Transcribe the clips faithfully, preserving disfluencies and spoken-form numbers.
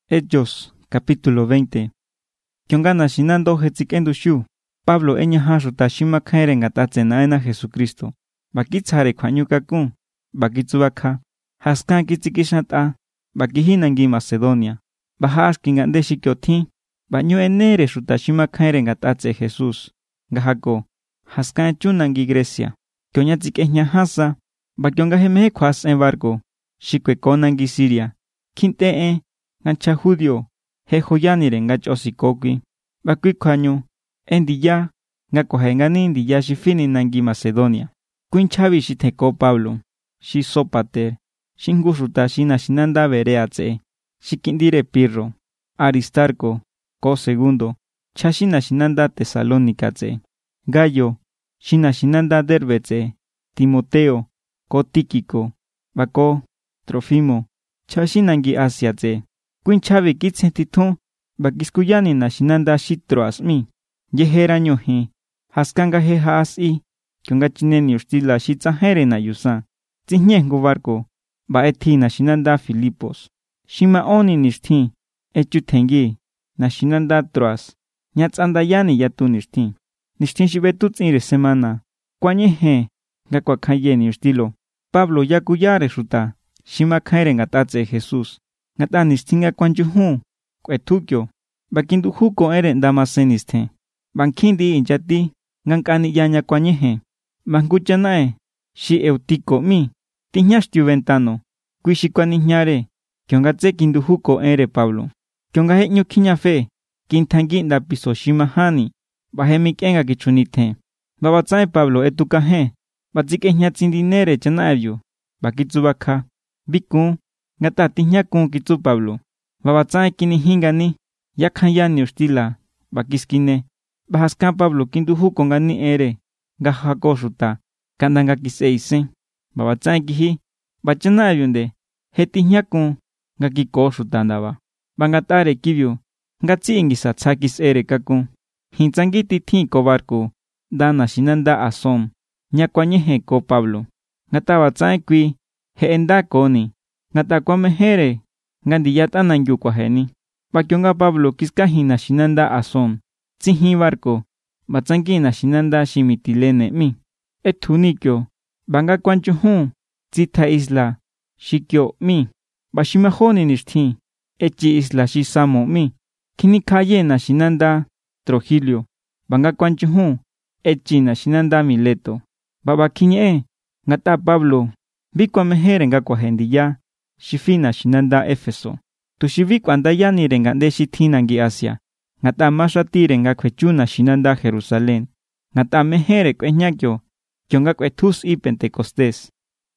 Hechos, capítulo veinte. Kyongana shinando hetzikendu shu, Pablo eña hashuta shimakhaire ngatatsenaena Jesucristo. Bakitsare kwanyukakun, bakitsubakha, haskan kitsikishata, bakihinangi Macedonia. Bahashki ngande shikyothi, banyo enere shuta shimakhaire ngatatse Jesus. Ngahako, haskan chunangi Grecia. Kyonyatsikehnya hasa, bakyongahemehe khwas en barco, shikwekonangi Siria. Kinte ngancha judio, he joyanire ngachosikoki. Bakui kwanyu, endiya, ngakohengani ndiya shifini nangi Macedonia. Kuinchavi shiteko Pablo, shi Sopater, shingushuta shina shinanda bereatse, shikindire Pirro, Aristarco, ko segundo, chashina shinanda Tesalónicatse, Gallo, shina shinanda Derbetse, Timoteo, ko Tíquico, bako, Trofimo, chashinangi Asiatse. Kuinchavi kitsentitun, bakiskuyani na shinanda shitroasmi, yeheraño he, haskanga he haasi, kyongachineni ustila shitsahere na yusa, tzihnyengu barco, baeti na shinanda Filipos, shima oni nishti, echutengi, na shinanda Troas, nyatsandayani yatu nishti, nishti shibetutsi semana, kwanyehe, gakwakayeni ustilo, Pablo yakuyare shuta, shima kaire ngatatse Jesus. Ngata nistinga kwanjuhu, kwetukyo, bakinduhuko ere ndamaseniste. Bankindi inchati, ngankani yanya kwanyehe. Bankuchanae, shi eutiko mi, tiñashtiu ventano, kuishikwanihnyare, kyongatse kinduhuko ere Pablo. Kyongaheño kiñafe, kintangi nda piso shimahani, bahemikenga kichunite. Babatsae Pablo etukahe, batzikehñatsindinere chanaevyo, bakitsubakha, biku, ngata tiñakun kitsu Pablo. Babatsae kinihingani, yakhanyani ustila, bakiskine, bahaskan Pablo kinduhuko ngani ere, gahakoshuta, kandanga kiseise. Babatsae kihi, bachanavyunde, hetiñakun, gakikoshuta ndaba. Bangatare kibyo, ngatsi ingisa tsakis ere kakun. Hintsangiti thinko barco, dana shinanda Asom, nyakwanyehe ko Pablo. Ngata batsae kui, heenda koni. Ngata kwamehere, ngandiyata nangyu kwaheni. Bakyonga Pablo kiskahina shinanda Asom, tsihi barco, batsangina shinanda Shimitilene mi. Etunikyo, banga kwanchuhun, tsita isla, shikyo mi. Bashimahoni nishti, echi isla shisamo mi. Kinikaye na shinanda Trogilio, banga kwanchuhun, echi na shinanda Mileto. Baba kinye, ngata Pablo, bikwamehere nga kwahendiya, shifina shinanda Efeso. Tushivi kwandayani rengande shithinangi Asia. Ngata mashati renga kwechuna shinanda Jerusalén. Ngata mehere kwenyakyo, kyonga kwetus y Pentecostés.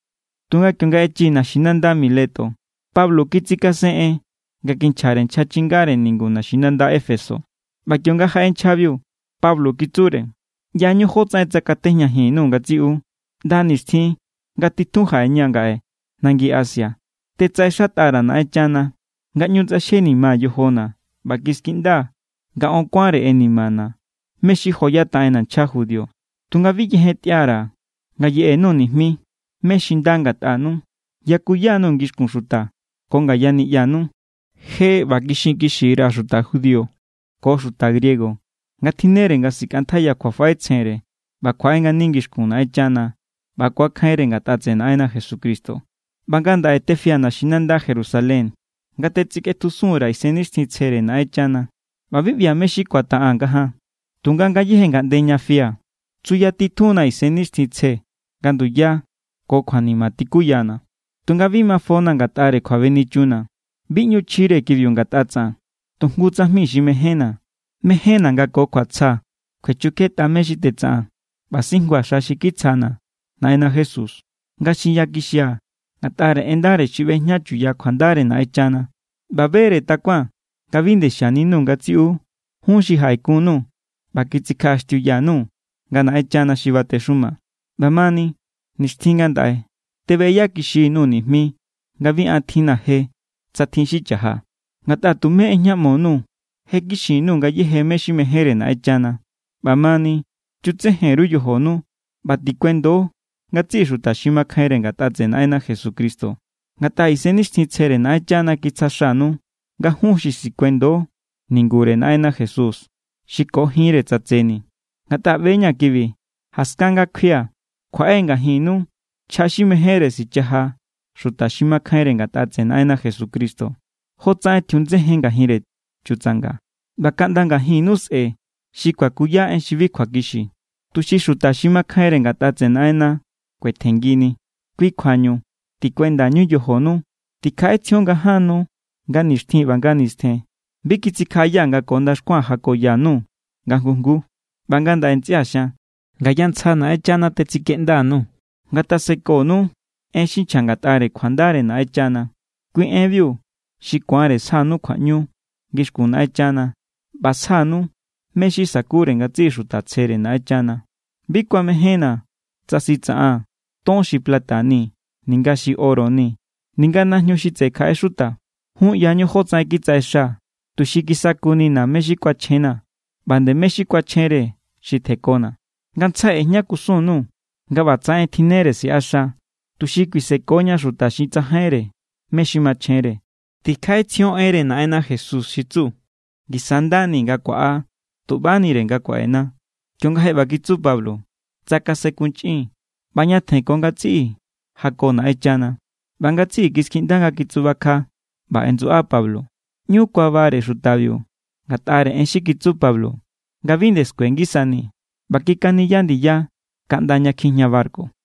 Tunga kyonga echi na shinanda Mileto. Pablo kitsikasee, nga kincharen chachingaren ninguna shinanda Efeso. Bakyonga haen chabyu, Pablo kitsure. Yanyo hotsa etzakatehnya hinu nga tsiu. Danishti, nga titunja enyangae, nangi Asia. Tetsa eshatara na echana, nga nyutsa sheni ma yohona, bakiskinda, nga onkware enimana. Meshi hoyata enan chajudio. Tunga viyehe tiara, nga ye eno nihmi, meshindanga tanu, yakuyanu ngishkun shuta, konga yani yanu. He bakishinkishira shuta judio, ko shuta griego, nga tinere nga sikantaya kwafaetsere, bakwaenga ningishkun na echana, bakwakhaire nga tatsenaena Jesucristo. Banganda etefia na shinanda Jerusalén, nga tetsiketuzura isenistitsere na echana. Babibia meshikwata angaha, tunga nga yehe ngandenya fia, tsuya tituna isenistitse, ganduya, kokwanimatikuyana. Tunga vima fona ngatare kwavenichuna, binyu chire kivyo ngatatsa, tungutsa mishi mehena, mehena nga kokwatsa, kwechuketa meshitetsa, basingwa shashikitsana, naena Jesus, nga shiyakishia, ngatare endare chivehñachu ya kwandare na echana. Babere takwa, kavinde shaninu nga tsiu, hunshi haikunu, bakitsikashtiu yanu, nga na echana shivateshuma. Bamani, nishtingandae, tebeyakishi nu nihmi, nga vi athina he, tsatinshi ngata tume eñamonu, hekishinu nga yehe meshimehere na echana. Bamani, chutseheru yohonu, batikwendo, ngatsi shuta shimakhaire ngatatsenaena Jesucristo. Ngata isenishtintsere na echana kitsashanu, nga jun xi sikuendo ningure naena Jesús xiko jinre tsatseni ngata beña kivi haskanga khia khuaenga hinu chashi mehere si chaha xuta shima khaire ngata tsenaena Jesucristo hotsa tyunze henga hire chutsanga bakandanga hinus e shikwa kuya en shivi khwakishi tushi xuta shima khaire ngata tsenaena kwethengini kwi khwanyu tikwenda nyu yohonu tikhae tsionga hanu nga nishtin banga niste bikitsikaya nga konda shkwa hakoyanu nga hungu banganda entsiasha nga yantsana echana tetsikendanu nga tasekonu en shinchanga khwandare na echana kwi envyu shikware sanu khwanyu gishkuna echana basanu meshi sakure nga tsishu tatsere na echana bikwa mehena tsasitsa tonshi platani ninga shi oro ni ninga nahnyo shi tsekhae shuta hun yanyo hotsa kitsaisha tushikisakuni na meshi kwa chena bande meshi kwa chere shi thekona ngantsa ehnya kusunu nga batsae thinere si asha tushikwisekonya shuta shi tsahere meshi machere tikhae tsion ere na ena Jesus shitsu gisandani nga kwa tubani renga kwa ena kyonga heba kitsu Pablo tsakase kunchi baña thekonga tsi hakona echana banga tsi kiskindanga kitsubakha ba enzu a Pablo nyu kwa bare shutavio ngatare enshi kitsu Pablo nga vindes kwengisani bakikani yandi ya kandaña khiña barco